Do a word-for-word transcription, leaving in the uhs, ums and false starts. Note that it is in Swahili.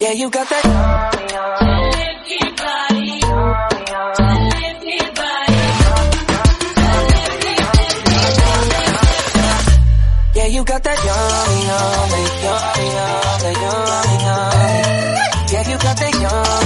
Yeah, you got that yummy, yummy body. Yeah, you got that yummy, yummy, yummy, yummy, yummy, yummy. Yeah, you got that yummy.